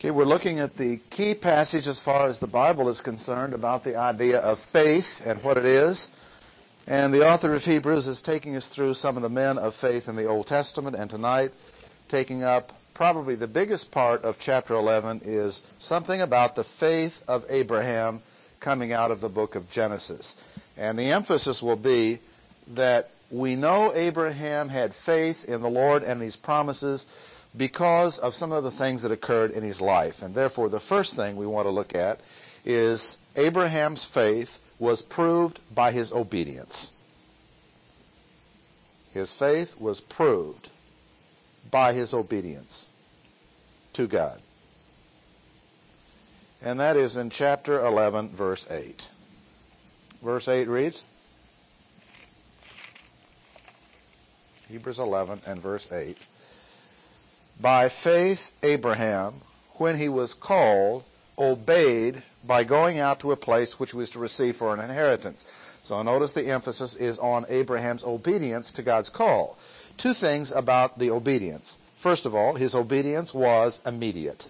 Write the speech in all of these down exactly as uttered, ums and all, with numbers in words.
Okay, we're looking at the key passage as far as the Bible is concerned about the idea of faith and what it is. And the author of Hebrews is taking us through some of the men of faith in the Old Testament. And tonight, taking up probably the biggest part of chapter eleven is something about the faith of Abraham coming out of the book of Genesis. And the emphasis will be that we know Abraham had faith in the Lord and His promises because of some of the things that occurred in his life. And therefore, the first thing we want to look at is Abraham's faith was proved by his obedience. His faith was proved by his obedience to God. And that is in chapter eleven, verse eight. Verse eight reads, Hebrews eleven and verse eight. By faith Abraham, when he was called, obeyed by going out to a place which he was to receive for an inheritance. So notice the emphasis is on Abraham's obedience to God's call. Two things about the obedience. First of all, his obedience was immediate.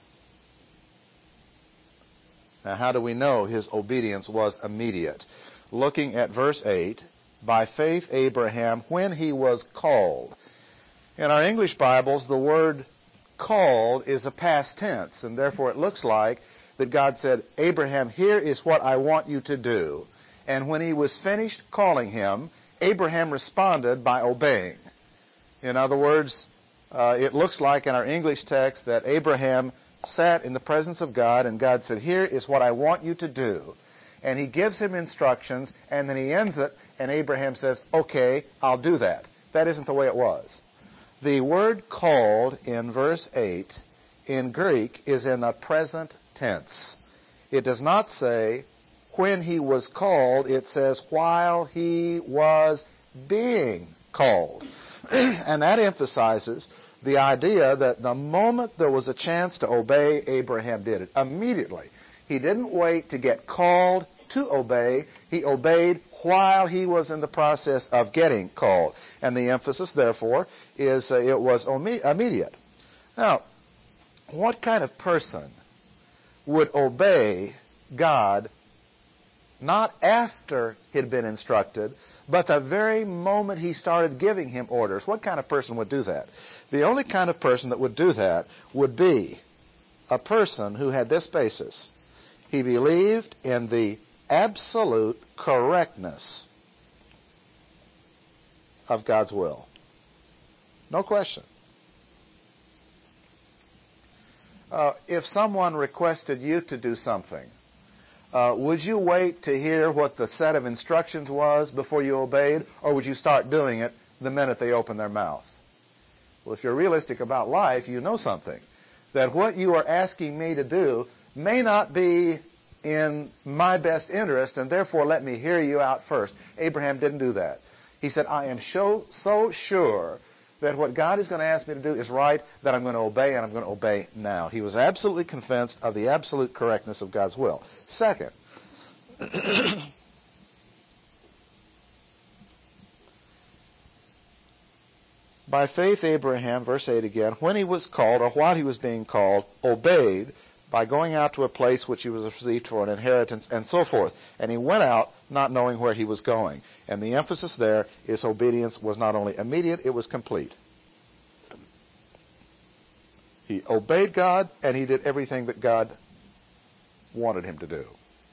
Now, how do we know his obedience was immediate? Looking at verse eight, by faith Abraham, when he was called. In our English Bibles, the word called is a past tense, and therefore it looks like that God said, Abraham, here is what I want you to do. And when he was finished calling him, Abraham responded by obeying. In other words, uh, it looks like in our English text that Abraham sat in the presence of God, and God said, here is what I want you to do. And he gives him instructions, and then he ends it, and Abraham says, okay, I'll do that. That isn't the way it was. The word called in verse eight in Greek is in the present tense. It does not say when he was called. It says while he was being called. And that emphasizes the idea that the moment there was a chance to obey, Abraham did it immediately. He didn't wait to get called to obey. He obeyed while he was in the process of getting called. And the emphasis, therefore, is uh, it was immediate. Now, what kind of person would obey God not after he'd been instructed, but the very moment he started giving him orders? What kind of person would do that? The only kind of person that would do that would be a person who had this basis. He believed in the absolute correctness of God's will. No question. Uh, if someone requested you to do something, uh, would you wait to hear what the set of instructions was before you obeyed, or would you start doing it the minute they opened their mouth? Well, if you're realistic about life, you know something. That what you are asking me to do may not be in my best interest, and therefore let me hear you out first. Abraham didn't do that. He said, I am so, so sure that what God is going to ask me to do is right, that I'm going to obey, and I'm going to obey now. He was absolutely convinced of the absolute correctness of God's will. Second, by faith Abraham, verse eight again, when he was called, or while he was being called, obeyed by going out to a place which he was received for an inheritance, and so forth. And he went out not knowing where he was going. And the emphasis there is obedience was not only immediate, it was complete. He obeyed God, and he did everything that God wanted him to do.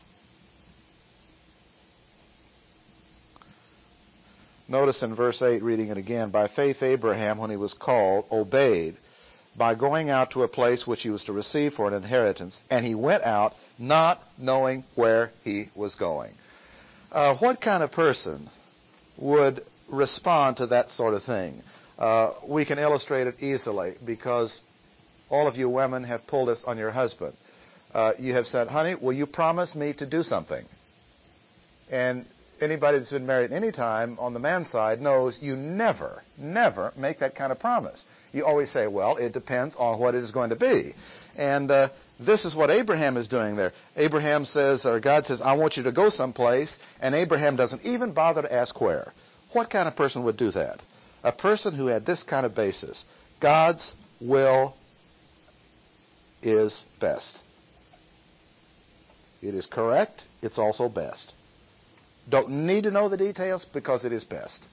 Notice in verse eight, reading it again, by faith Abraham, when he was called, obeyed by going out to a place which he was to receive for an inheritance, and he went out not knowing where he was going. Uh, what kind of person would respond to that sort of thing? Uh, we can illustrate it easily because all of you women have pulled this on your husband. Uh, you have said, honey, will you promise me to do something? And anybody that's been married any time on the man's side knows you never, never make that kind of promise. You always say, well, it depends on what it is going to be. And uh, this is what Abraham is doing there. Abraham says, or God says, I want you to go someplace, and Abraham doesn't even bother to ask where. What kind of person would do that? A person who had this kind of basis. God's will is best. It is correct. It's also best. Don't need to know the details because it is best.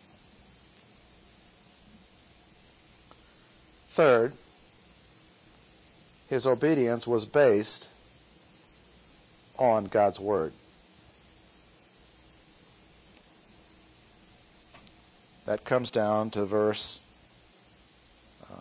Third, his obedience was based on God's Word. That comes down to verse um,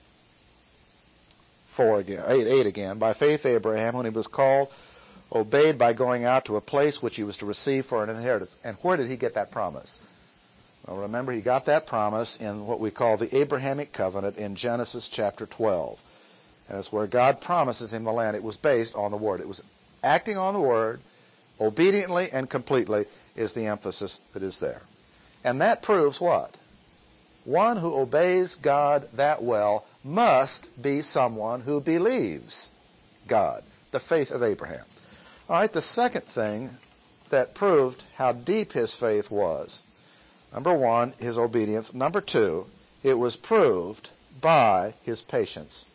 four again, eight, eight again. By faith, Abraham, when he was called, obeyed by going out to a place which he was to receive for an inheritance. And where did he get that promise? Well, remember, he got that promise in what we call the Abrahamic covenant in Genesis chapter twelve. And it's where God promises him the land. It was based on the Word. It was acting on the Word, obediently and completely, is the emphasis that is there. And that proves what? One who obeys God that well must be someone who believes God, the faith of Abraham. All right, the second thing that proved how deep his faith was, number one, his obedience. Number two, it was proved by his patience.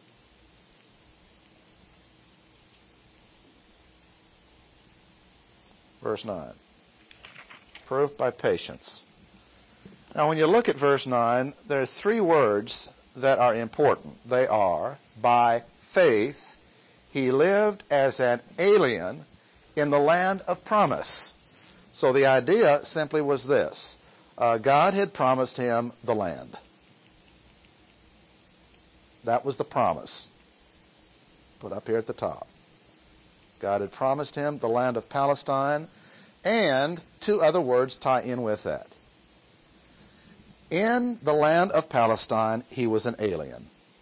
Verse nine. Proved by patience. Now, when you look at verse nine, there are three words that are important. They are, by faith, he lived as an alien in the land of promise. So the idea simply was this. Uh, God had promised him the land. That was the promise. Put up here at the top. God had promised him the land of Palestine, and two other words tie in with that. In the land of Palestine, he was an alien.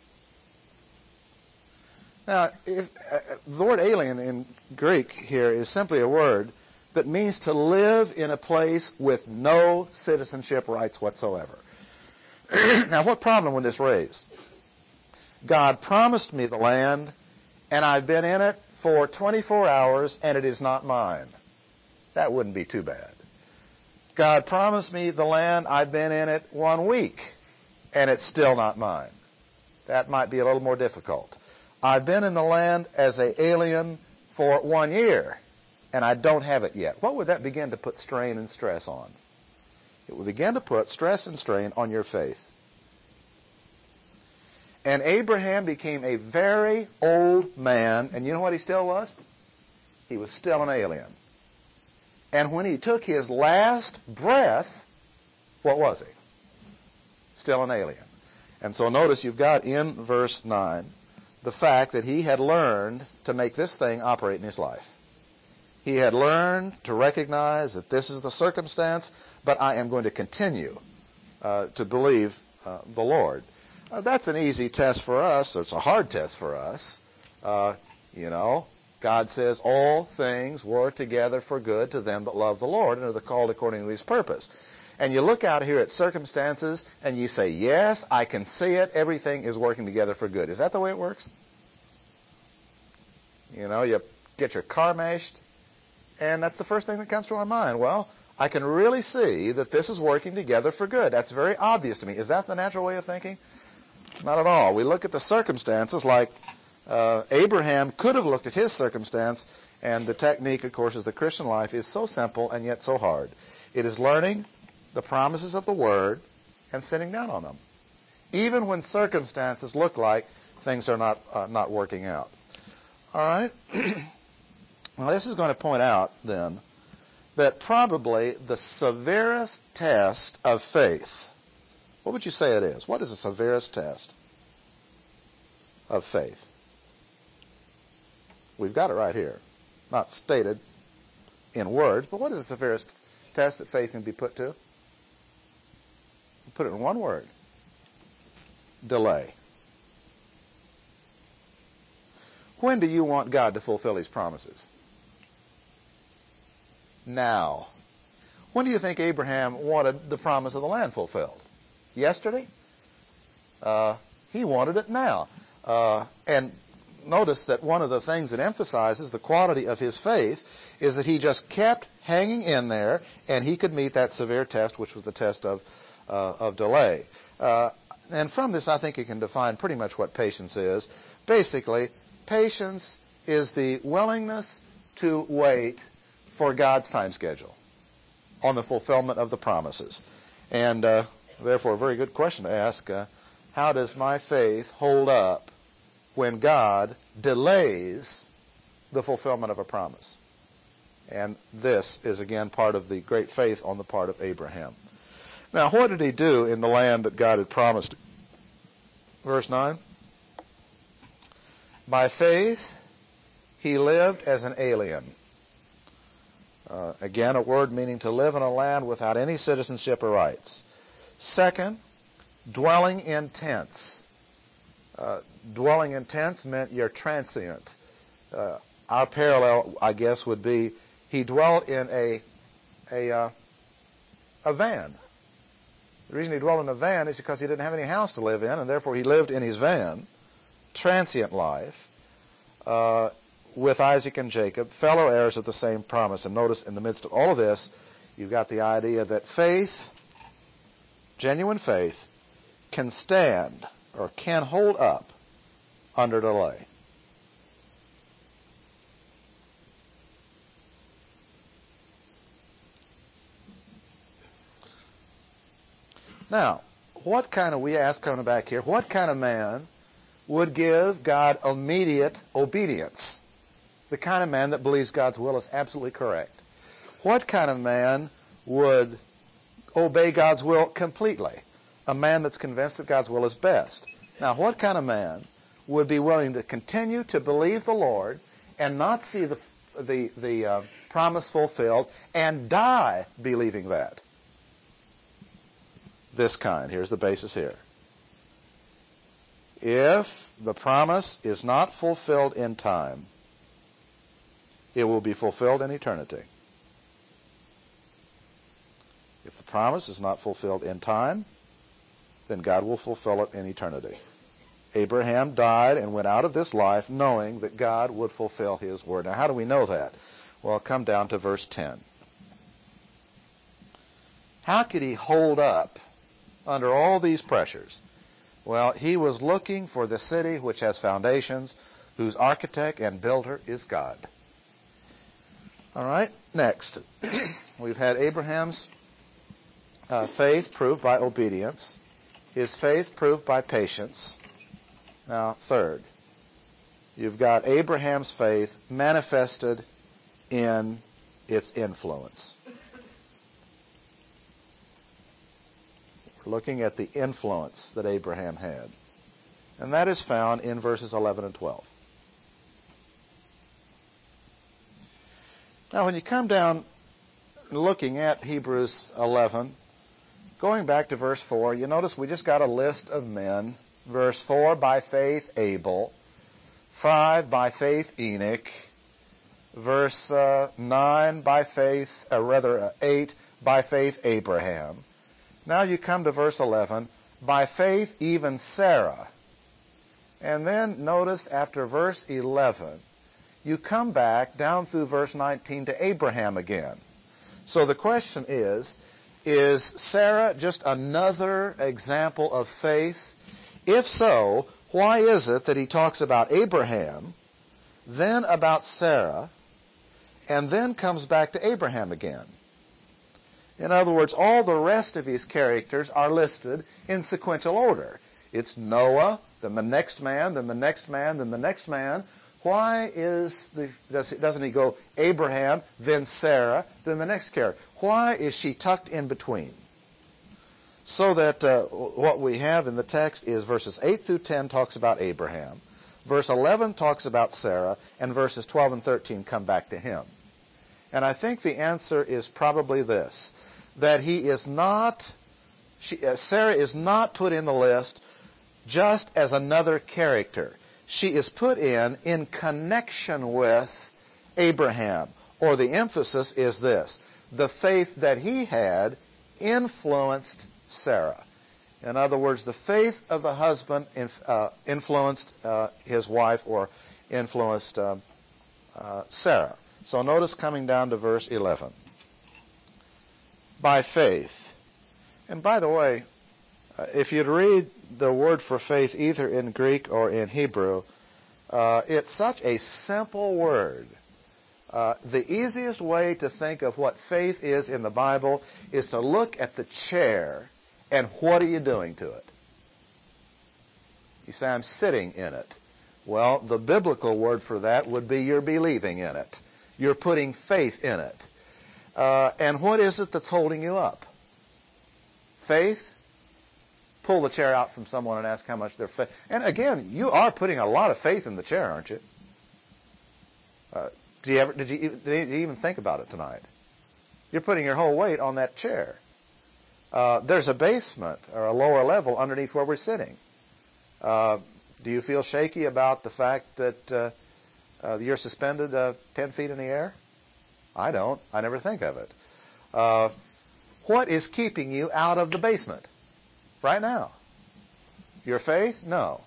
Now, if, uh, the word alien in Greek here is simply a word that means to live in a place with no citizenship rights whatsoever. Now, what problem would this raise? God promised me the land, and I've been in it for twenty-four hours, and it is not mine. That wouldn't be too bad. God promised me the land, I've been in it one week, and it's still not mine. That might be a little more difficult. I've been in the land as an alien for one year, and I don't have it yet. What would that begin to put strain and stress on? It would begin to put stress and strain on your faith. And Abraham became a very old man, and you know what he still was? He was still an alien. And when he took his last breath, what was he? Still an alien. And so notice you've got in verse nine the fact that he had learned to make this thing operate in his life. He had learned to recognize that this is the circumstance, but I am going to continue uh, to believe uh, the Lord. Uh, that's an easy test for us. It's a hard test for us. Uh, you know, God says all things work together for good to them that love the Lord and are called according to his purpose. And you look out here at circumstances and you say, yes, I can see it. Everything is working together for good. Is that the way it works? You know, you get your car mashed, and that's the first thing that comes to our mind. Well, I can really see that this is working together for good. That's very obvious to me. Is that the natural way of thinking? Not at all. We look at the circumstances like uh, Abraham could have looked at his circumstance, and the technique, of course, is the Christian life is so simple and yet so hard. It is learning the promises of the Word and sitting down on them, even when circumstances look like things are not uh, not working out. All right? Well, this is going to point out, then, that probably the severest test of faith, what would you say it is? What is the severest test of faith? We've got it right here. Not stated in words, but what is the severest test that faith can be put to? Put it in one word. Delay. When do you want God to fulfill his promises? Now. When do you think Abraham wanted the promise of the land fulfilled? Yesterday? Uh, he wanted it now. Uh, and notice that one of the things that emphasizes the quality of his faith is that he just kept hanging in there, and he could meet that severe test, which was the test of, uh, of delay. Uh, and from this, I think you can define pretty much what patience is. Basically, Patience is the willingness to wait for God's time schedule on the fulfillment of the promises. And uh, therefore, a very good question to ask, uh, how does my faith hold up when God delays the fulfillment of a promise? And this is, again, part of the great faith on the part of Abraham. Now, what did he do in the land that God had promised? Verse nine. By faith, he lived as an alien. Uh, again, a word meaning to live in a land without any citizenship or rights. Second, dwelling in tents. Uh, dwelling in tents meant you're transient. Uh, our parallel, I guess, would be he dwelt in a a uh, a van. The reason he dwelt in a van is because he didn't have any house to live in, and therefore he lived in his van, transient life, uh, with Isaac and Jacob, fellow heirs of the same promise. And notice in the midst of all of this, you've got the idea that faith, genuine faith, can stand or can hold up under delay. Now, what kind of, we ask coming back here, what kind of man would give God immediate obedience? The kind of man that believes God's will is absolutely correct. What kind of man would obey God's will completely? A man that's convinced that God's will is best. Now, what kind of man would be willing to continue to believe the Lord and not see the the, the uh, promise fulfilled and die believing that? This kind. Here's the basis here. If the promise is not fulfilled in time, it will be fulfilled in eternity. If the promise is not fulfilled in time, then God will fulfill it in eternity. Abraham died and went out of this life knowing that God would fulfill his word. Now, how do we know that? Well, come down to verse ten. How could he hold up under all these pressures? Well, he was looking for the city which has foundations, whose architect and builder is God. All right, next. We've had Abraham's uh, faith proved by obedience, his faith proved by patience. Now, third, you've got Abraham's faith manifested in its influence. We're looking at the influence that Abraham had. And that is found in verses eleven and twelve. Now, when you come down looking at Hebrews eleven, going back to verse four, you notice we just got a list of men. Verse four, by faith Abel. five, by faith Enoch. Verse uh, nine, by faith, or rather uh, eight, by faith Abraham. Now you come to verse eleven, by faith even Sarah. And then notice after verse eleven, you come back down through verse nineteen to Abraham again. So the question is, is Sarah just another example of faith? If so, why is it that he talks about Abraham, then about Sarah, and then comes back to Abraham again? In other words, all the rest of his characters are listed in sequential order. It's Noah, then the next man, then the next man, then the next man. Why is the, does, doesn't he go Abraham, then Sarah, then the next character? Why is she tucked in between? So that uh, what we have in the text is verses eight through ten talks about Abraham. Verse eleven talks about Sarah, and verses twelve and thirteen come back to him. And I think the answer is probably this, that he is not, she, uh, Sarah is not put in the list just as another character. She is put in in connection with Abraham. Or the emphasis is this, the faith that he had influenced Sarah. In other words, the faith of the husband inf- uh, influenced uh, his wife or influenced uh, uh, Sarah. So notice coming down to verse eleven. By faith. And by the way, uh, if you'd read the word for faith either in Greek or in Hebrew, Uh, it's such a simple word. Uh, the easiest way to think of what faith is in the Bible is to look at the chair and what are you doing to it? You say, I'm sitting in it. Well, the biblical word for that would be you're believing in it. You're putting faith in it. Uh, and what is it that's holding you up? Faith? Pull the chair out from someone and ask how much their faith. And again, you are putting a lot of faith in the chair, aren't you? Uh, did you ever? Did you, did you even think about it tonight? You're putting your whole weight on that chair. Uh, there's a basement or a lower level underneath where we're sitting. Uh, do you feel shaky about the fact that uh, uh, you're suspended uh, ten feet in the air? I don't. I never think of it. Uh, what is keeping you out of the basement right now? Your faith? No.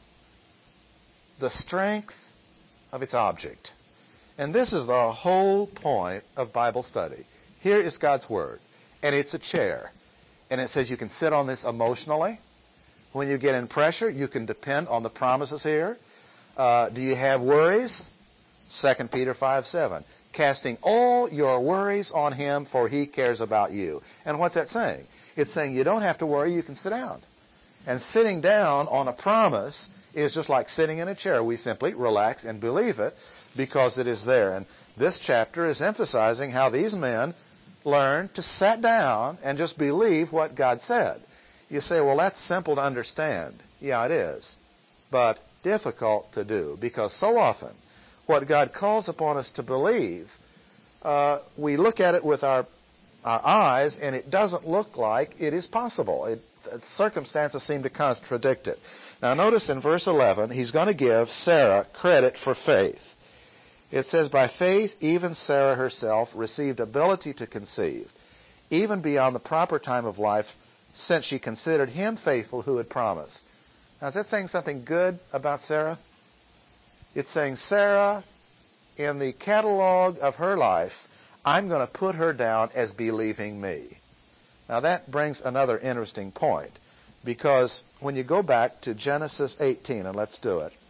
The strength of its object. And this is the whole point of Bible study. Here is God's Word, and it's a chair. And it says you can sit on this emotionally. When you get in pressure, you can depend on the promises here. Uh, do you have worries? Second Peter five seven. Casting all your worries on Him, for He cares about you. And what's that saying? It's saying you don't have to worry, you can sit down. And sitting down on a promise is just like sitting in a chair. We simply relax and believe it because it is there. And this chapter is emphasizing how these men learned to sit down and just believe what God said. You say, well, that's simple to understand. Yeah, it is. But difficult to do because so often what God calls upon us to believe, uh, we look at it with our, our eyes and it doesn't look like it is possible. It, circumstances seem to contradict it. Now notice in verse eleven, he's going to give Sarah credit for faith. It says, by faith, even Sarah herself received ability to conceive, even beyond the proper time of life, since she considered him faithful who had promised. Now, is that saying something good about Sarah? It's saying, Sarah, in the catalog of her life, I'm going to put her down as believing me. Now, that brings another interesting point, because when you go back to Genesis eighteen, and let's do it,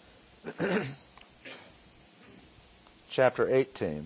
chapter eighteen,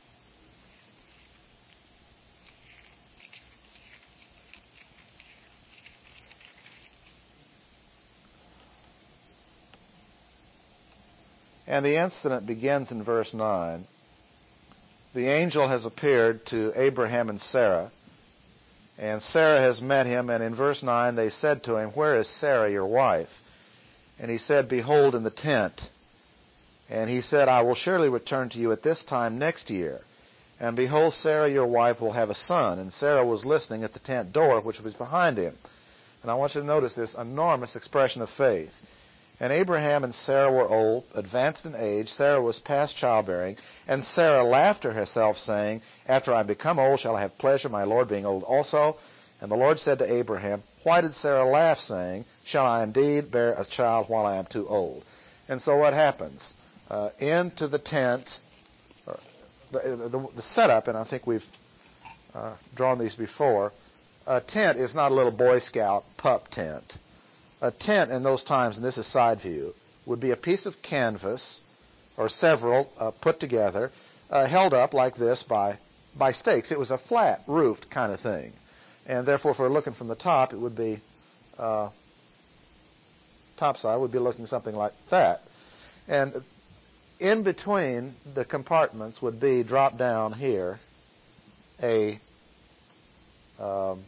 and the incident begins in verse nine. The angel has appeared to Abraham and Sarah, and Sarah has met him, and in verse nine they said to him, where is Sarah, your wife? And he said, behold, in the tent. And he said, I will surely return to you at this time next year. And behold, Sarah, your wife, will have a son. And Sarah was listening at the tent door, which was behind him. And I want you to notice this enormous expression of faith. And Abraham and Sarah were old, advanced in age. Sarah was past childbearing. And Sarah laughed to herself, saying, after I become old, shall I have pleasure, my Lord being old also? And the Lord said to Abraham, why did Sarah laugh, saying, shall I indeed bear a child while I am too old? And so what happens? Uh, into the tent, or the, the, the setup, and I think we've uh, drawn these before, a tent is not a little Boy Scout pup tent. A tent in those times, and this is side view, would be a piece of canvas or several uh, put together, uh, held up like this by by stakes. It was a flat roofed kind of thing, and therefore, if we're looking from the top, it would be uh, top side would be looking something like that, and in between the compartments would be dropped down here a um,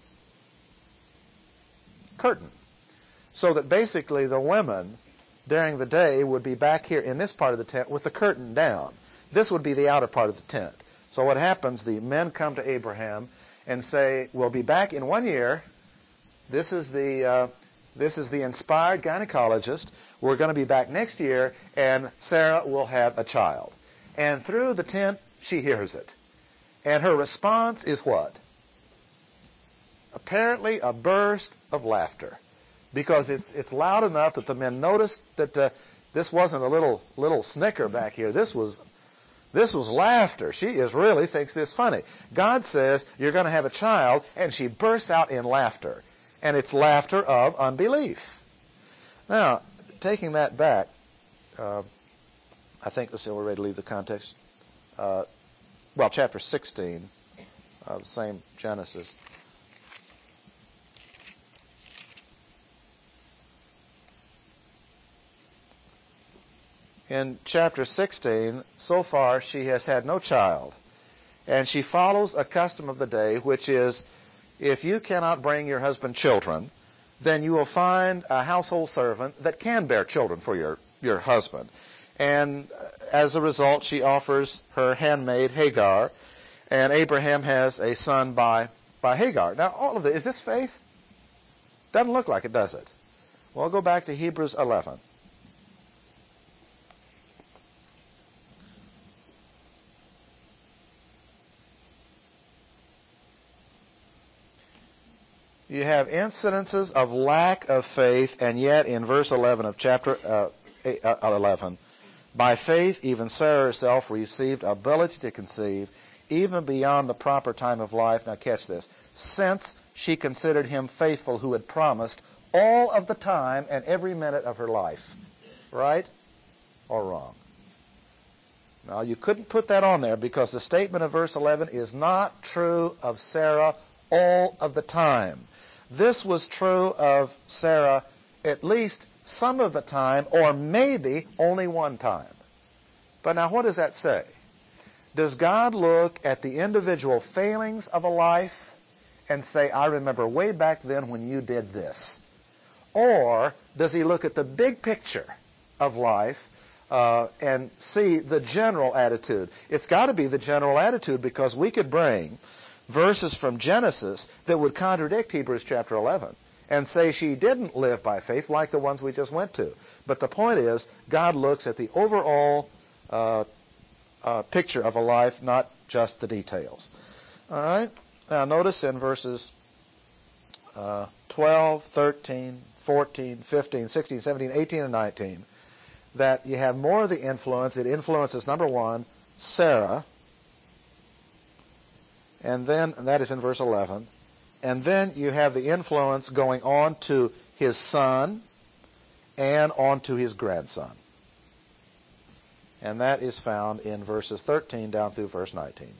curtain. So that basically the women during the day would be back here in this part of the tent with the curtain down. This would be the outer part of the tent. So what happens, the men come to Abraham and say, we'll be back in one year. This is the, uh, this is the inspired gynecologist. We're going to be back next year, and Sarah will have a child. And through the tent, she hears it. And her response is what? Apparently a burst of laughter. Because it's it's loud enough that the men noticed that uh, this wasn't a little little snicker back here. This was this was laughter. She is really thinks this funny. God says you're going to have a child, and she bursts out in laughter, and it's laughter of unbelief. Now, taking that back, uh, I think, let's see, we're ready to leave the context. Uh, well, chapter sixteen, uh, the same Genesis. In chapter sixteen, so far she has had no child. And she follows a custom of the day, which is, if you cannot bring your husband children, then you will find a household servant that can bear children for your, your husband. And as a result, she offers her handmaid Hagar, and Abraham has a son by, by Hagar. Now, all of this, is this faith? Doesn't look like it, does it? Well, go back to Hebrews eleven. You have incidences of lack of faith, and yet in verse eleven of chapter uh, eleven, by faith even Sarah herself received ability to conceive, even beyond the proper time of life. Now catch this. Since she considered him faithful who had promised all of the time and every minute of her life. Right or wrong? Now you couldn't put that on there because the statement of verse eleven is not true of Sarah all of the time. This was true of Sarah at least some of the time, or maybe only one time. But now what does that say? Does God look at the individual failings of a life and say, I remember way back then when you did this? Or does he look at the big picture of life uh, and see the general attitude? It's got to be the general attitude, because we could bring verses from Genesis that would contradict Hebrews chapter eleven and say she didn't live by faith like the ones we just went to. But the point is, God looks at the overall uh, uh, picture of a life, not just the details. All right? Now notice in verses uh, twelve, thirteen, fourteen, fifteen, sixteen, seventeen, eighteen, and nineteen that you have more of the influence. It influences, number one, Sarah. And then, and that is in verse eleven, and then you have the influence going on to his son and on to his grandson. And that is found in verses thirteen down through verse nineteen.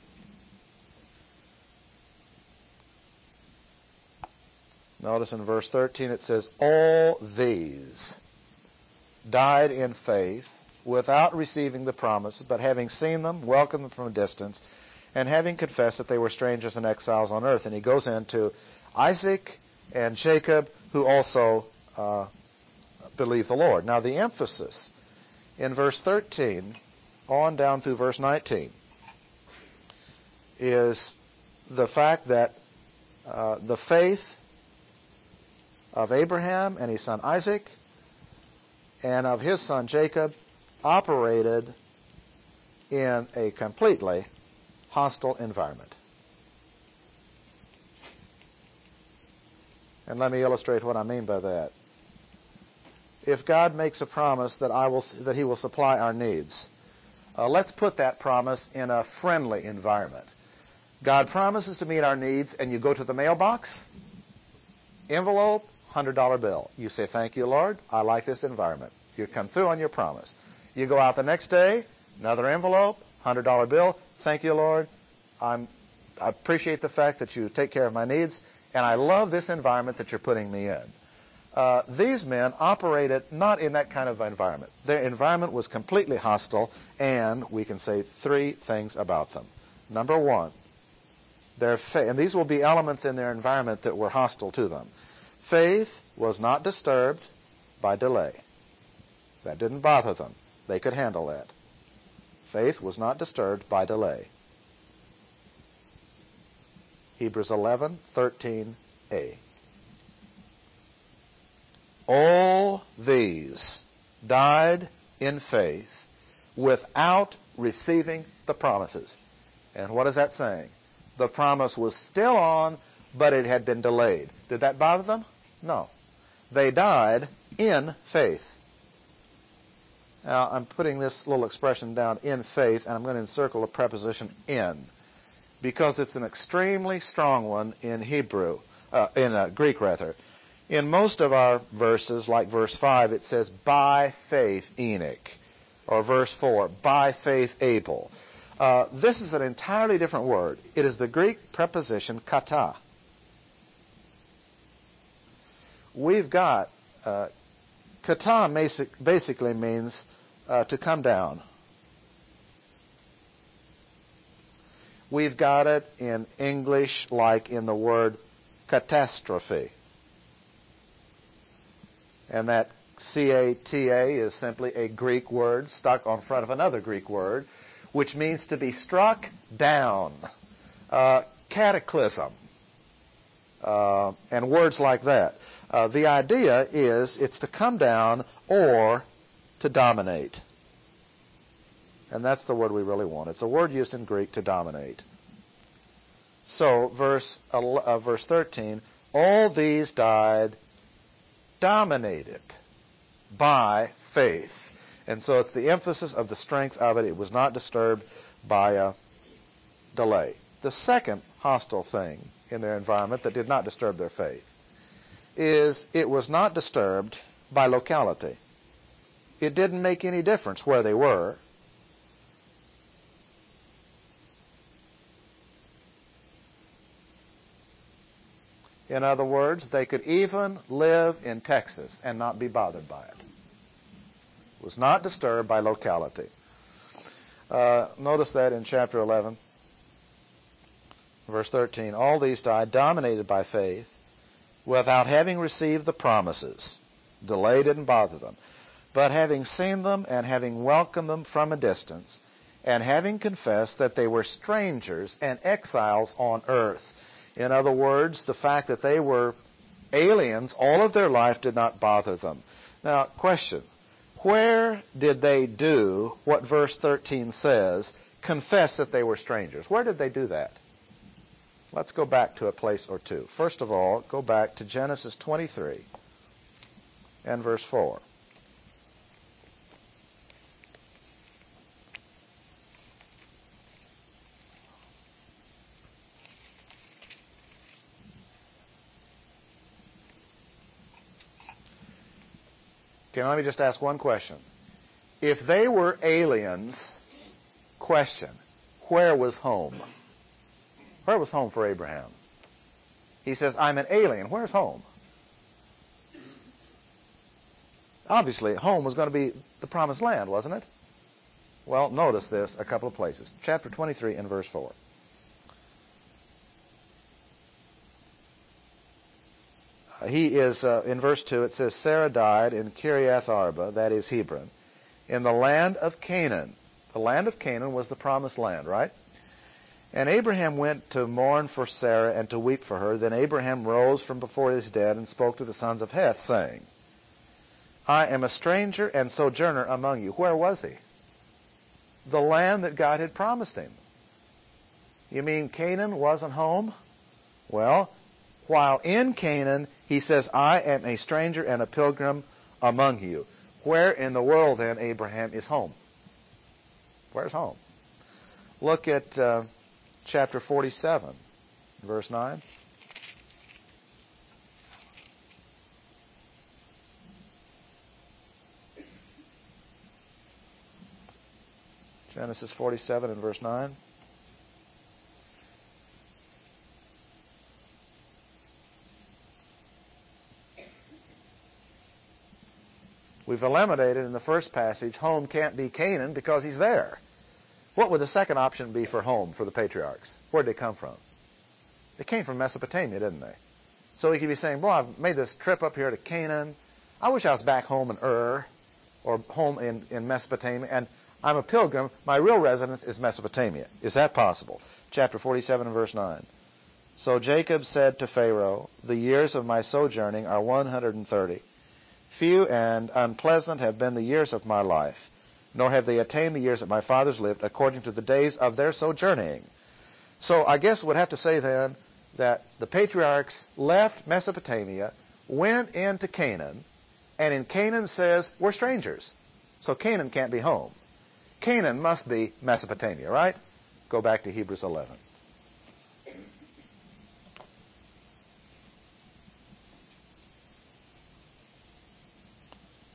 Notice in verse thirteen it says, all these died in faith without receiving the promise, but having seen them, welcomed them from a distance, and having confessed that they were strangers and exiles on earth. And he goes into Isaac and Jacob, who also uh, believed the Lord. Now the emphasis in verse thirteen on down through verse nineteen is the fact that uh, the faith of Abraham and his son Isaac and of his son Jacob operated in a completely hostile environment. And let me illustrate what I mean by that. If God makes a promise that I will, that he will supply our needs, uh, let's put that promise in a friendly environment. God promises to meet our needs, and you go to the mailbox, envelope, one hundred dollar bill. You say, thank you, Lord, I like this environment. You come through on your promise. You go out the next day, another envelope, one hundred dollar bill. Thank you, Lord. I'm, I appreciate the fact that you take care of my needs, and I love this environment that you're putting me in. Uh, these men operated not in that kind of environment. Their environment was completely hostile, and we can say three things about them. Number one, their faith, and these will be elements in their environment that were hostile to them. Faith was not disturbed by delay. That didn't bother them. They could handle that. Faith was not disturbed by delay. Hebrews eleven thirteen a. All these died in faith without receiving the promises. And what is that saying? The promise was still on, but it had been delayed. Did that bother them? No. They died in faith. Now, I'm putting this little expression down, in faith, and I'm going to encircle the preposition in, because it's an extremely strong one in Hebrew, uh, in uh, Greek rather. In most of our verses, like verse five, it says, by faith Enoch, or verse four, by faith Abel. Uh, this is an entirely different word. It is the Greek preposition kata. We've got, uh, kata basic, basically means uh, to come down. We've got it in English like in the word catastrophe. And that C A T A is simply a Greek word stuck on front of another Greek word, which means to be struck down, uh, cataclysm, uh, and words like that. Uh, the idea is it's to come down or to dominate. And that's the word we really want. It's a word used in Greek to dominate. So, verse, uh, verse thirteen, all these died dominated by faith. And so it's the emphasis of the strength of it. It was not disturbed by a delay. The second hostile thing in their environment that did not disturb their faith is it was not disturbed by locality. It didn't make any difference where they were. In other words, they could even live in Texas and not be bothered by it. It was not disturbed by locality. Uh, notice that in chapter eleven, verse thirteen. All these died dominated by faith without having received the promises. Delay didn't bother them. But having seen them and having welcomed them from a distance and having confessed that they were strangers and exiles on earth. In other words, the fact that they were aliens all of their life did not bother them. Now, question. Where did they do what verse thirteen says, confess that they were strangers? Where did they do that? Let's go back to a place or two. First of all, go back to Genesis twenty-three and verse four. Okay, let me just ask one question. If they were aliens, question, where was home? Where was home for Abraham? He says, I'm an alien. Where's home? Obviously, home was going to be the promised land, wasn't it? Well, notice this a couple of places. Chapter twenty-three and verse four. He is, uh, in verse two, it says, Sarah died in Kiriath Arba, that is Hebron, in the land of Canaan. The land of Canaan was the promised land, right? And Abraham went to mourn for Sarah and to weep for her. Then Abraham rose from before his dead and spoke to the sons of Heth, saying, I am a stranger and sojourner among you. Where was he? The land that God had promised him. You mean Canaan wasn't home? Well, while in Canaan, he says, I am a stranger and a pilgrim among you. Where in the world, then, Abraham, is home? Where's home? Look at uh, chapter forty-seven, verse nine. Genesis forty-seven and verse nine. We've eliminated in the first passage, home can't be Canaan because he's there. What would the second option be for home for the patriarchs? Where did they come from? They came from Mesopotamia, didn't they? So he could be saying, boy, I've made this trip up here to Canaan. I wish I was back home in Ur or home in, in Mesopotamia. And I'm a pilgrim. My real residence is Mesopotamia. Is that possible? Chapter forty-seven and verse nine. So Jacob said to Pharaoh, the years of my sojourning are one hundred thirty. Few and unpleasant have been the years of my life, nor have they attained the years that my fathers lived according to the days of their sojourning. So I guess we'd have to say then that the patriarchs left Mesopotamia, went into Canaan, and in Canaan says, we're strangers. So Canaan can't be home. Canaan must be Mesopotamia, right? Go back to Hebrews eleven.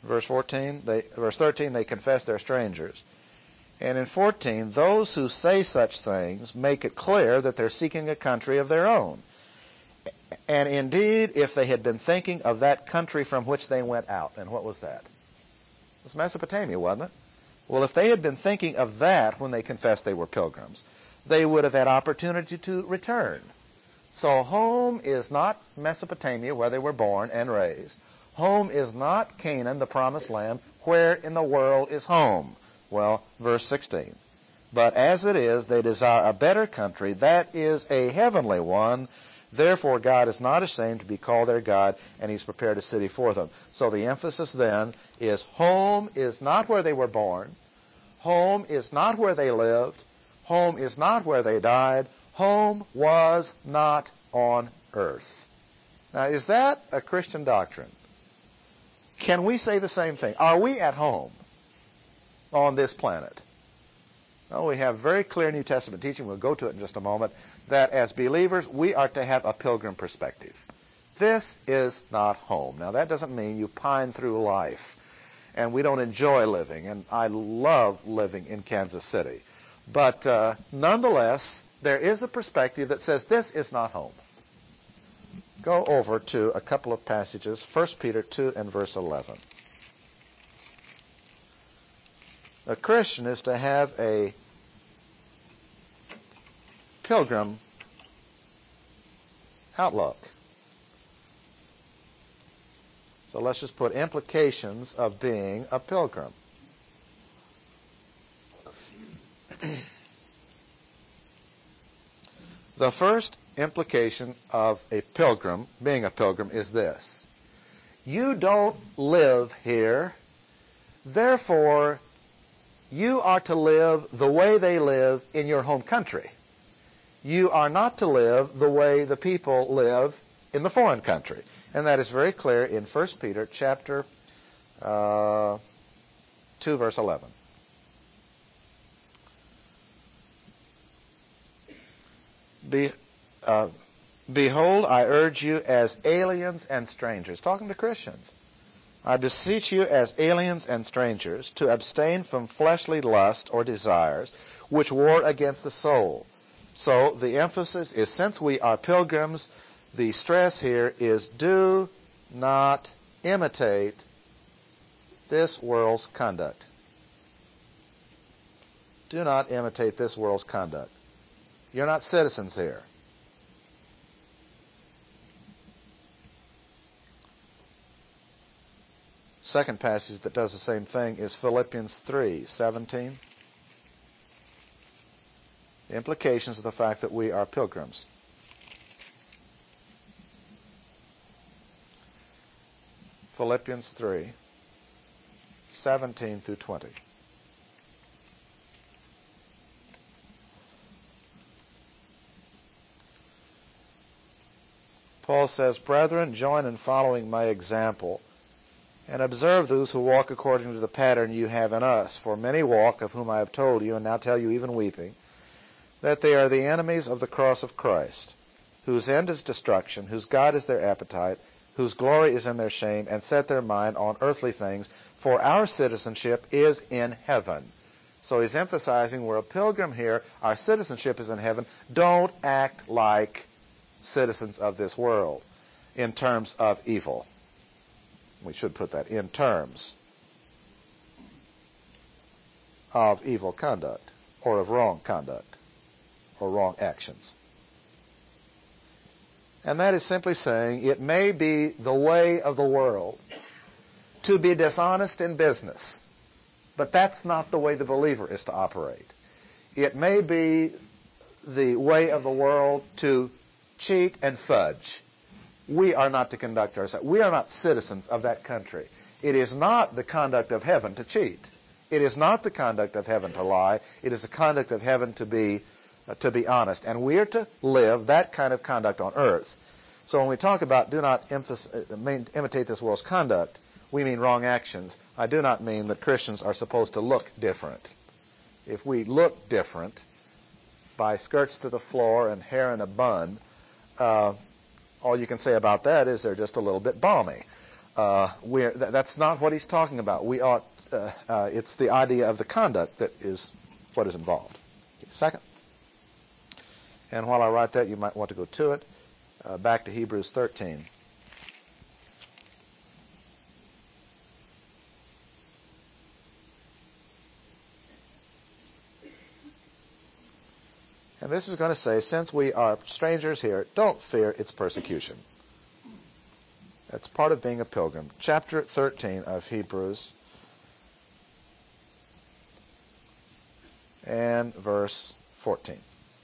Verse fourteen, they, verse thirteen, they confess they're strangers. And in fourteen, those who say such things make it clear that they're seeking a country of their own. And indeed, if they had been thinking of that country from which they went out, and what was that? It was Mesopotamia, wasn't it? Well, if they had been thinking of that when they confessed they were pilgrims, they would have had opportunity to return. So home is not Mesopotamia, where they were born and raised. Home is not Canaan, the promised land. Where in the world is home? Well, verse sixteen. But as it is, they desire a better country, that is a heavenly one. Therefore, God is not ashamed to be called their God, and he's prepared a city for them. So the emphasis then is home is not where they were born. Home is not where they lived. Home is not where they died. Home was not on earth. Now, is that a Christian doctrine? Can we say the same thing? Are we at home on this planet? Well, we have very clear New Testament teaching, we'll go to it in just a moment, that as believers we are to have a pilgrim perspective. This is not home. Now, that doesn't mean you pine through life and we don't enjoy living, and I love living in Kansas City. But uh, nonetheless, there is a perspective that says this is not home. Go over to a couple of passages, First Peter two and verse eleven. A Christian is to have a pilgrim outlook. So let's just put implications of being a pilgrim. The first implication of a pilgrim, being a pilgrim, is this. You don't live here, therefore you are to live the way they live in your home country. You are not to live the way the people live in the foreign country. And that is very clear in First Peter chapter uh, two, verse eleven. Be, uh, Behold, I urge you as aliens and strangers. Talking to Christians. I beseech you as aliens and strangers to abstain from fleshly lust or desires which war against the soul. So the emphasis is, since we are pilgrims, the stress here is do not imitate this world's conduct. Do not imitate this world's conduct. You're not citizens here. Second passage that does the same thing is Philippians three seventeen. The implications of the fact that we are pilgrims. Philippians three seventeen through twenty. Paul says, Brethren, join in following my example, and observe those who walk according to the pattern you have in us. For many walk, of whom I have told you, and now tell you even weeping, that they are the enemies of the cross of Christ, whose end is destruction, whose God is their appetite, whose glory is in their shame, and set their mind on earthly things, for our citizenship is in heaven. So he's emphasizing we're a pilgrim here, our citizenship is in heaven. Don't act like citizens of this world in terms of evil. We should put that in terms of evil conduct or of wrong conduct or wrong actions. And that is simply saying it may be the way of the world to be dishonest in business, but that's not the way the believer is to operate. It may be the way of the world to cheat and fudge. We are not to conduct ourselves. We are not citizens of that country. It is not the conduct of heaven to cheat. It is not the conduct of heaven to lie. It is the conduct of heaven to be uh, to be honest. And we are to live that kind of conduct on earth. So when we talk about do not imitate this world's conduct, we mean wrong actions. I do not mean that Christians are supposed to look different. If we look different by skirts to the floor and hair in a bun, uh, all you can say about that is they're just a little bit balmy. uh, we're, th- that's not what he's talking about. We ought, uh, uh, it's the idea of the conduct that is what is involved. Second, and while I write that, you might want to go to it, uh, back to Hebrews thirteen. And this is going to say, since we are strangers here, don't fear its persecution. That's part of being a pilgrim. Chapter thirteen of Hebrews and verse fourteen.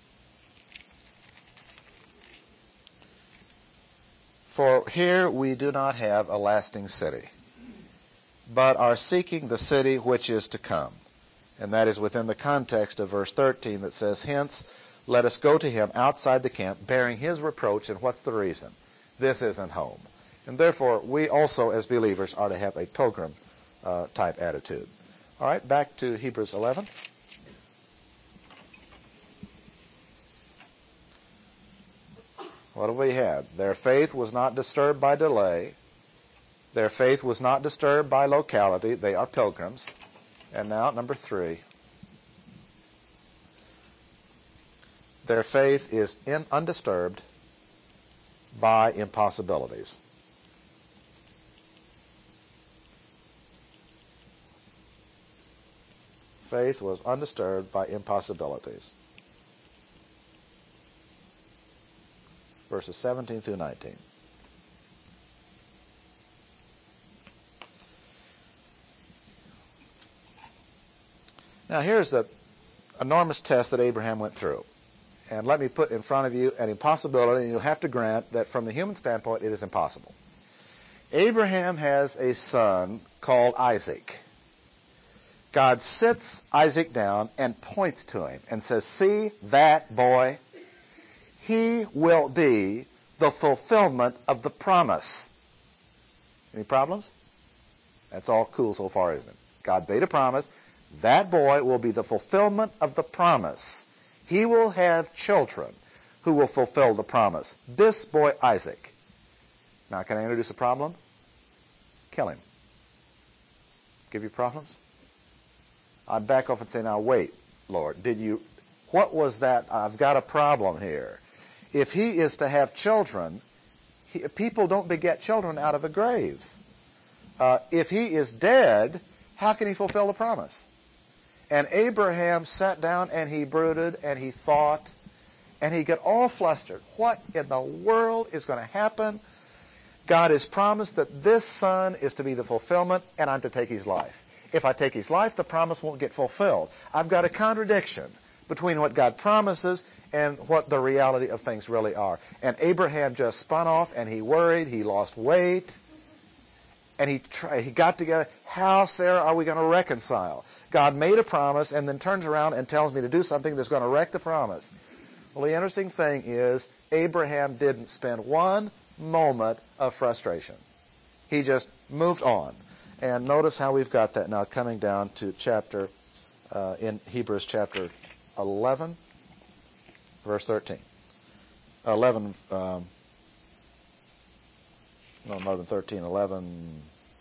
For here we do not have a lasting city, but are seeking the city which is to come. And that is within the context of verse thirteen that says, hence, let us go to him outside the camp, bearing his reproach. And what's the reason? This isn't home. And therefore, we also, as believers, are to have a pilgrim uh, type attitude. All right, back to Hebrews eleven. What have we had? Their faith was not disturbed by delay. Their faith was not disturbed by locality. They are pilgrims. And now, number three. Their faith is in, undisturbed by impossibilities. Faith was undisturbed by impossibilities. Verses seventeen through nineteen. Now here's the enormous test that Abraham went through. And let me put in front of you an impossibility, and you'll have to grant that from the human standpoint it is impossible. Abraham has a son called Isaac. God sits Isaac down and points to him and says, see that boy? He will be the fulfillment of the promise. Any problems? That's all cool so far, isn't it? God made a promise. That boy will be the fulfillment of the promise. He will have children who will fulfill the promise. This boy, Isaac. Now, can I introduce a problem? Kill him. Give you problems? I'd back off and say, now wait, Lord, did you, what was that? I've got a problem here. If he is to have children, he, people don't beget children out of a grave. Uh, if he is dead, how can he fulfill the promise? And Abraham sat down and he brooded and he thought and he got all flustered. What in the world is going to happen? God has promised that this son is to be the fulfillment and I'm to take his life. If I take his life, the promise won't get fulfilled. I've got a contradiction between what God promises and what the reality of things really are. And Abraham just spun off and he worried, he lost weight, and he tried, he got together. How, Sarah, are we going to reconcile? God made a promise and then turns around and tells me to do something that's going to wreck the promise. Well, the interesting thing is Abraham didn't spend one moment of frustration. He just moved on. And notice how we've got that now coming down to chapter, uh, in Hebrews chapter eleven, verse thirteen. eleven, um, no, more than thirteen, eleven,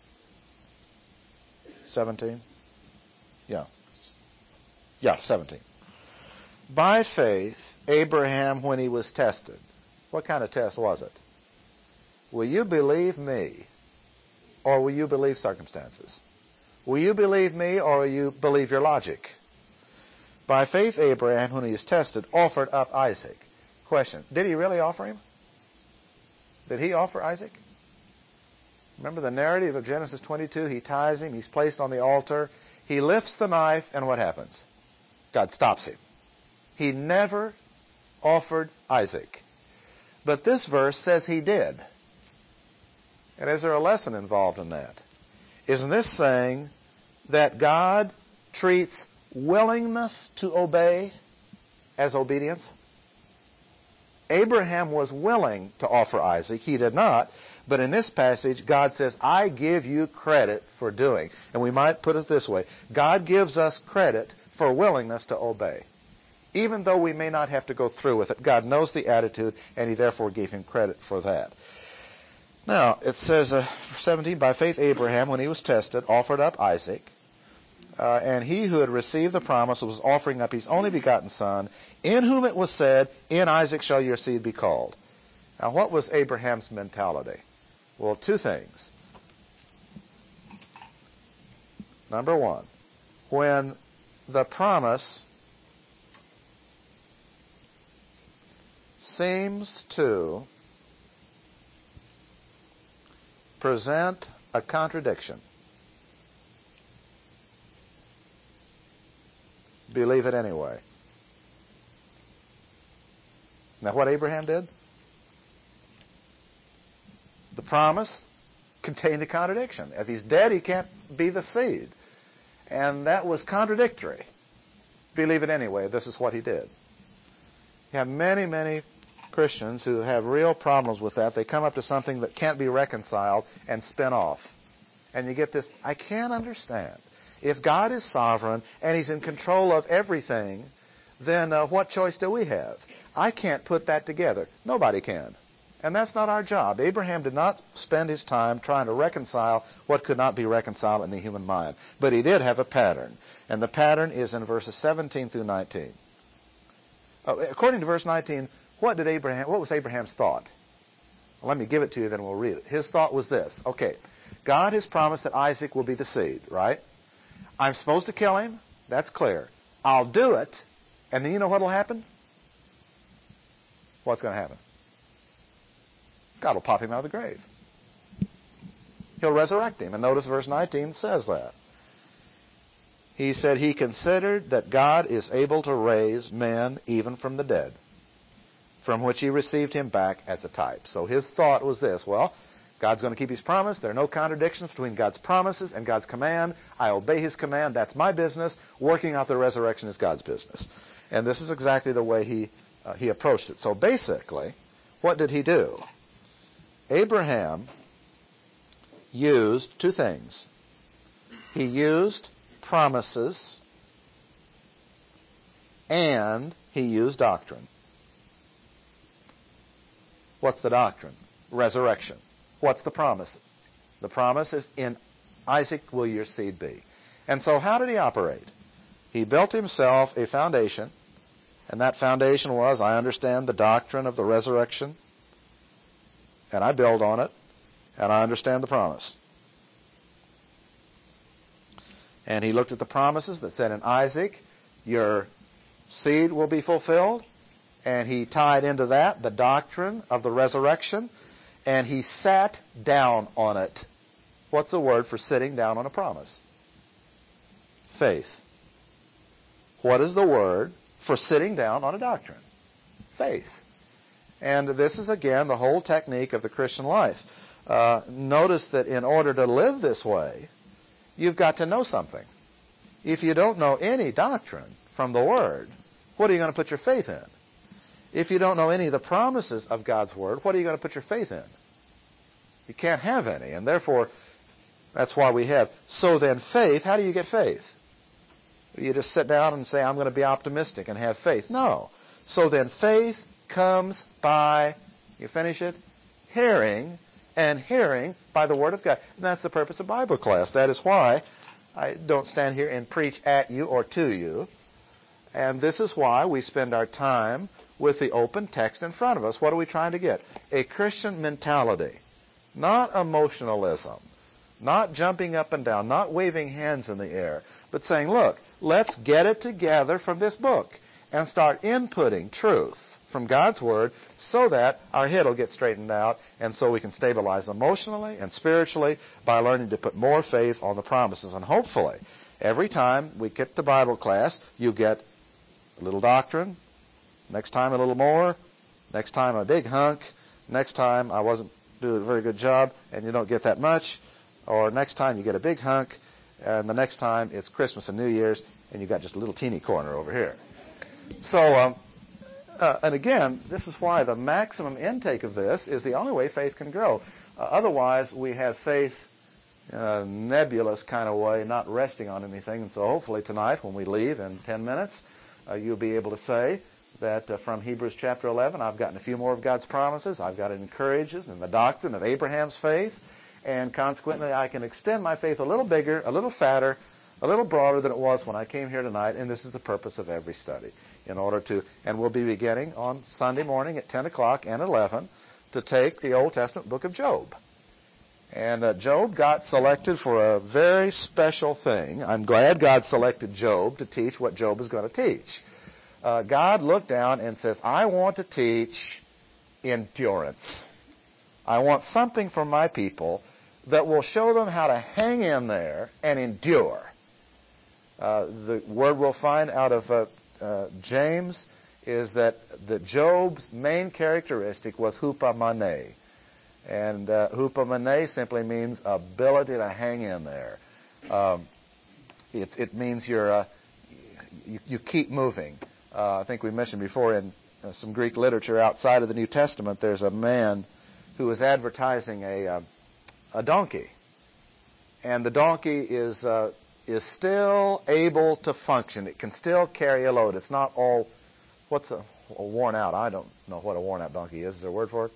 seventeen? Yeah. Yeah, seventeen. By faith, Abraham, when he was tested, what kind of test was it? Will you believe me, or will you believe circumstances? Will you believe me, or will you believe your logic? By faith, Abraham, when he is tested, offered up Isaac. Question, did he really offer him? Did he offer Isaac? Remember the narrative of Genesis twenty-two? He ties him, he's placed on the altar, he lifts the knife, and what happens? God stops him. He never offered Isaac. But this verse says he did. And is there a lesson involved in that? Isn't this saying that God treats willingness to obey as obedience? Abraham was willing to offer Isaac. He did not. But in this passage, God says, I give you credit for doing. And we might put it this way. God gives us credit for willingness to obey. Even though we may not have to go through with it, God knows the attitude, and he therefore gave him credit for that. Now, it says, uh, seventeen, by faith Abraham, when he was tested, offered up Isaac. Uh, and he who had received the promise was offering up his only begotten son, in whom it was said, in Isaac shall your seed be called. Now, what was Abraham's mentality? Well, two things. Number one, when the promise seems to present a contradiction, believe it anyway. Now, what Abraham did? The promise contained a contradiction. If he's dead, he can't be the seed. And that was contradictory. Believe it anyway. This is what he did. You have many, many Christians who have real problems with that. They come up to something that can't be reconciled and spin off. And you get this, I can't understand. If God is sovereign and he's in control of everything, then uh, what choice do we have? I can't put that together. Nobody can. And that's not our job. Abraham did not spend his time trying to reconcile what could not be reconciled in the human mind. But he did have a pattern. And the pattern is in verses seventeen through nineteen. Uh, according to verse nineteen, what did Abraham, what was Abraham's thought? Well, let me give it to you, then we'll read it. His thought was this. Okay, God has promised that Isaac will be the seed, right? I'm supposed to kill him. That's clear. I'll do it. And then you know what will happen? What's going to happen? God will pop him out of the grave. He'll resurrect him. And notice verse nineteen says that. He said he considered that God is able to raise men even from the dead, from which he received him back as a type. So his thought was this, well, God's going to keep his promise. There are no contradictions between God's promises and God's command. I obey his command. That's my business. Working out the resurrection is God's business. And this is exactly the way he, uh, he approached it. So basically, what did he do? Abraham used two things. He used promises and he used doctrine. What's the doctrine? Resurrection. What's the promise? The promise is, in Isaac will your seed be. And so how did he operate? He built himself a foundation, and that foundation was, I understand the doctrine of the resurrection, and I build on it, and I understand the promise. And he looked at the promises that said, in Isaac, your seed will be fulfilled, and he tied into that the doctrine of the resurrection, and he sat down on it. What's the word for sitting down on a promise? Faith. What is the word for sitting down on a doctrine? Faith. And this is, again, the whole technique of the Christian life. Uh, notice that in order to live this way, you've got to know something. If you don't know any doctrine from the Word, what are you going to put your faith in? If you don't know any of the promises of God's Word, what are you going to put your faith in? You can't have any, and therefore, that's why we have. So then faith, how do you get faith? You just sit down and say, I'm going to be optimistic and have faith. No. So then faith comes by, you finish it, hearing, and hearing by the Word of God. And that's the purpose of Bible class. That is why I don't stand here and preach at you or to you. And this is why we spend our time with the open text in front of us. What are we trying to get? A Christian mentality, not emotionalism, not jumping up and down, not waving hands in the air, but saying, look, let's get it together from this book and start inputting truth from God's Word so that our head will get straightened out and so we can stabilize emotionally and spiritually by learning to put more faith on the promises. And hopefully, every time we get to Bible class, you get a little doctrine, next time a little more, next time a big hunk, next time I wasn't doing a very good job and you don't get that much, or next time you get a big hunk, and the next time it's Christmas and New Year's and you got just a little teeny corner over here. So, um, uh, and again, this is why the maximum intake of this is the only way faith can grow. Uh, otherwise, we have faith in a nebulous kind of way, not resting on anything. And so hopefully tonight when we leave in ten minutes, uh, you'll be able to say, that uh, from Hebrews chapter eleven, I've gotten a few more of God's promises. I've got encourages in the doctrine of Abraham's faith, and consequently I can extend my faith a little bigger, a little fatter, a little broader than it was when I came here tonight, and this is the purpose of every study. In order to, and we'll be beginning on Sunday morning at ten o'clock and eleven to take the Old Testament book of Job. And uh, Job got selected for a very special thing. I'm glad God selected Job to teach what Job is going to teach. Uh, God looked down and says, I want to teach endurance. I want something from my people that will show them how to hang in there and endure. Uh, the word we'll find out of uh, uh, James is that the Job's main characteristic was hupamane. And uh, hupamane simply means ability to hang in there. Um, it, it means you're, uh, you, you keep moving. Uh, I think we mentioned before in uh, some Greek literature outside of the New Testament, there's a man who is advertising a, uh, a donkey. And the donkey is uh, is still able to function. It can still carry a load. It's not all, what's a, a worn out? I don't know what a worn out donkey is. Is there a word for it?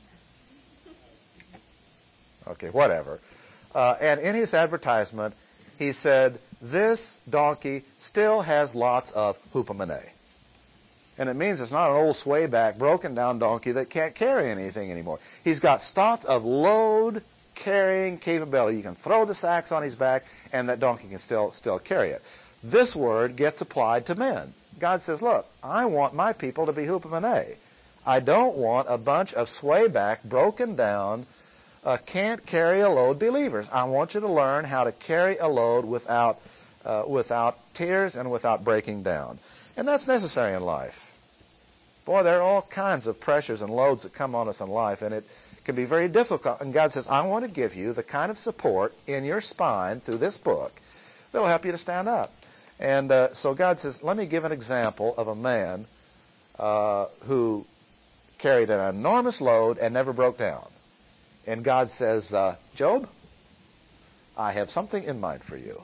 Okay, whatever. Uh, and in his advertisement, he said, this donkey still has lots of hupamane. And it means it's not an old swayback, broken down donkey that can't carry anything anymore. He's got lots of load carrying capability. You can throw the sacks on his back, and that donkey can still still carry it. This word gets applied to men. God says, look, I want my people to be hupamane. I don't want a bunch of swayback, broken down, uh, can't carry a load believers. I want you to learn how to carry a load without uh, without tears and without breaking down. And that's necessary in life. Boy, there are all kinds of pressures and loads that come on us in life, and it can be very difficult. And God says, I want to give you the kind of support in your spine through this book that will help you to stand up. And uh, so God says, let me give an example of a man uh, who carried an enormous load and never broke down. And God says, uh, Job, I have something in mind for you.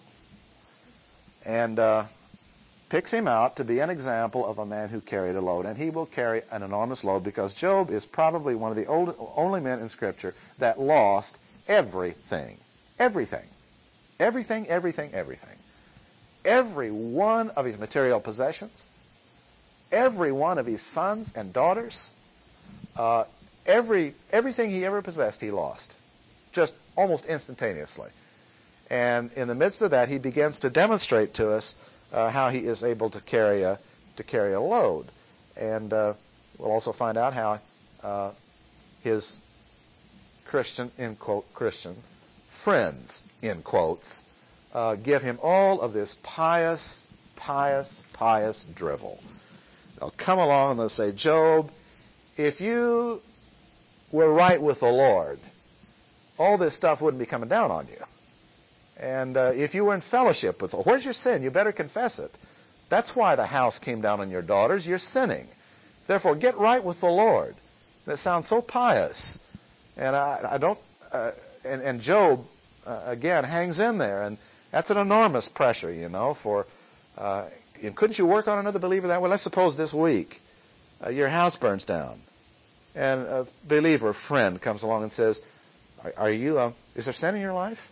And uh, picks him out to be an example of a man who carried a load. And he will carry an enormous load because Job is probably one of the old, only men in Scripture that lost everything. Everything. Everything, everything, everything. Every one of his material possessions. Every one of his sons and daughters. Uh, every everything he ever possessed, he lost. Just almost instantaneously. And in the midst of that, he begins to demonstrate to us Uh, how he is able to carry a to carry a load, and uh, we'll also find out how uh, his Christian in quote Christian friends in quotes uh, give him all of this pious, pious, pious drivel. They'll come along and they'll say, Job, if you were right with the Lord, all this stuff wouldn't be coming down on you. And uh, if you were in fellowship with the Lord, where's your sin? You better confess it. That's why the house came down on your daughters. You're sinning. Therefore, get right with the Lord. And it sounds so pious. And I, I don't. Uh, and, and Job uh, again hangs in there, and that's an enormous pressure, you know. For uh, and couldn't you work on another believer that way? Let's suppose this week uh, your house burns down, and a believer friend comes along and says, "Are, are you? Uh, is there sin in your life?"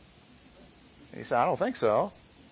And you say, I don't think so.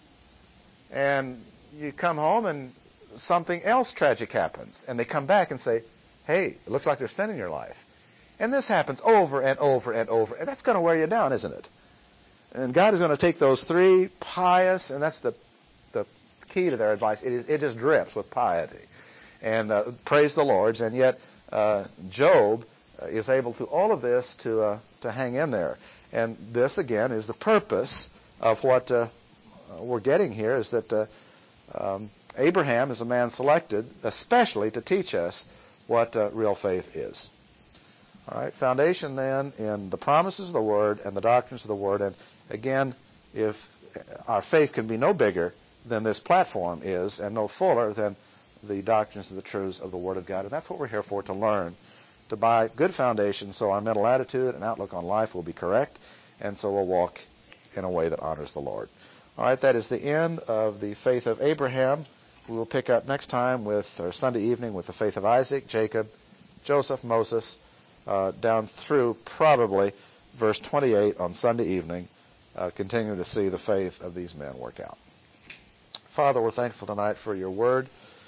And you come home and something else tragic happens. And they come back and say, hey, it looks like there's sin in your life. And this happens over and over and over. And that's going to wear you down, isn't it? And God is going to take those three pious, and that's the the key to their advice. It, is, it just drips with piety. And uh, praise the Lord. And yet uh, Job uh, is able through all of this to uh, to hang in there. And this, again, is the purpose of what uh, we're getting here, is that uh, um, Abraham is a man selected especially to teach us what uh, real faith is. All right, foundation then in the promises of the Word and the doctrines of the Word. And again, if our faith can be no bigger than this platform is and no fuller than the doctrines and the truths of the Word of God. And that's what we're here for, to learn, to buy good foundation so our mental attitude and outlook on life will be correct, and so we'll walk in a way that honors the Lord. All right, that is the end of the faith of Abraham. We will pick up next time with, or Sunday evening, with the faith of Isaac, Jacob, Joseph, Moses, uh, down through probably verse twenty-eight on Sunday evening, uh, continuing to see the faith of these men work out. Father, we're thankful tonight for your word.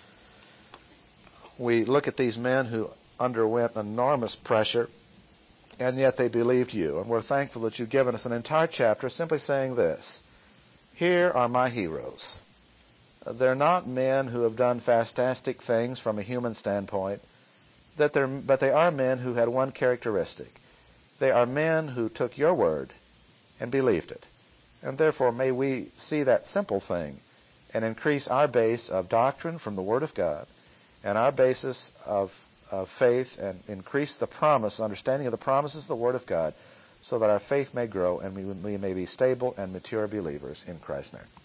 We look at these men who underwent enormous pressure, and yet they believed you. And we're thankful that you've given us an entire chapter simply saying this: here are my heroes. They're not men who have done fantastic things from a human standpoint, that they're, but they are men who had one characteristic. They are men who took your word and believed it. And therefore may we see that simple thing and increase our base of doctrine from the Word of God and our basis of, of faith, and increase the promise, understanding of the promises of the Word of God, so that our faith may grow and we, we may be stable and mature believers in Christ's name.